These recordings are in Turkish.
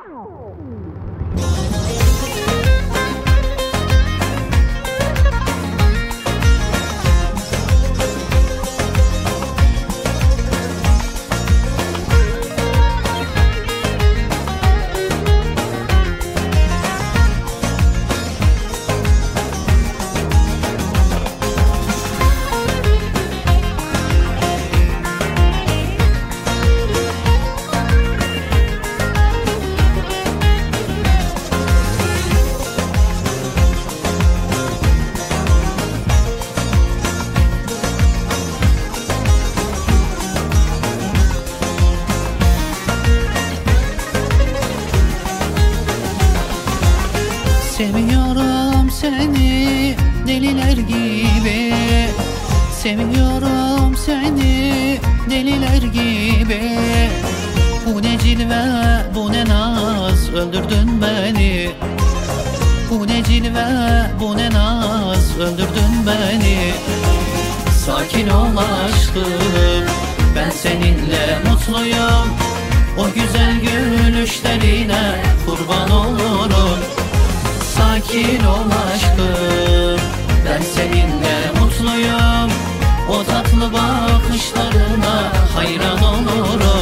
Seviyorum seni deliler gibi, seviyorum seni deliler gibi. Bu ne cilve, bu ne naz, öldürdün beni. Bu ne cilve, bu ne naz, öldürdün beni. Sakin ol aşkım, ben seninle mutluyum. O güzel gülüşlerine kurban olurum. Sakin ol aşkım, ben seninle mutluyum. O tatlı bakışlarına hayran olurum.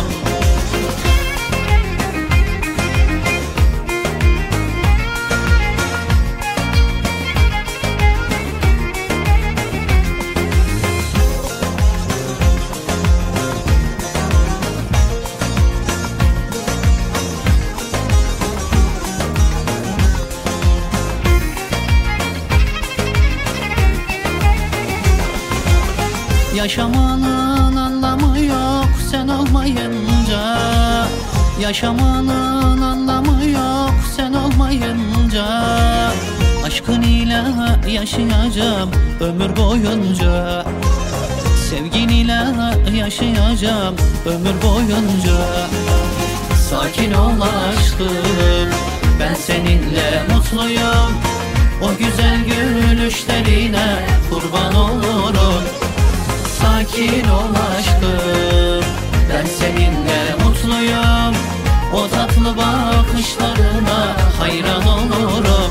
Yaşamanın anlamı yok sen olmayınca. Yaşamanın anlamı yok sen olmayınca. Aşkın ile yaşayacağım ömür boyunca. Sevgin ile yaşayacağım ömür boyunca. Sakin ol aşkım, ben seninle mutluyum. O güzel gülüşlerine kurban olurum. Sakin ol aşkım, ben seninle mutluyum. O tatlı bakışlarına hayran olurum.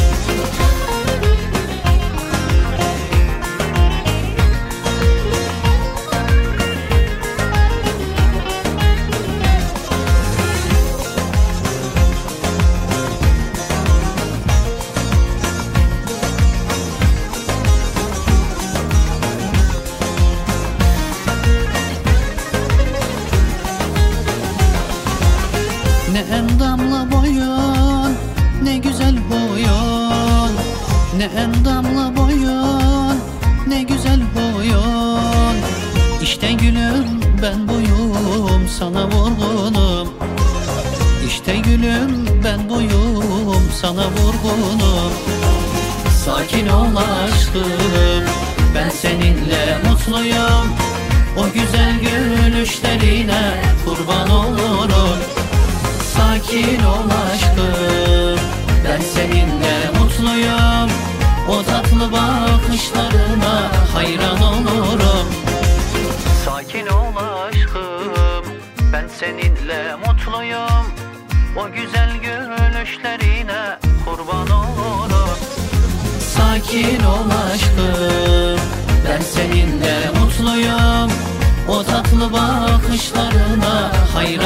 Ne endamlı boyun, ne güzel huyun. Ne endamlı boyun, ne güzel huyun. İşte gülüm ben buyum, sana vurgunum. İşte gülüm ben buyum, sana vurgunum. Sakin ol aşkım, ben seninle mutluyum. O güzel gülüşlerine kurban olurum. Sakin ol aşkım, ben seninle mutluyum. O tatlı bakışlarına hayran olurum. Sakin ol aşkım, ben seninle mutluyum. O güzel gülüşlerine kurban olurum. Sakin ol aşkım, ben seninle mutluyum. O tatlı bakışlarına hayran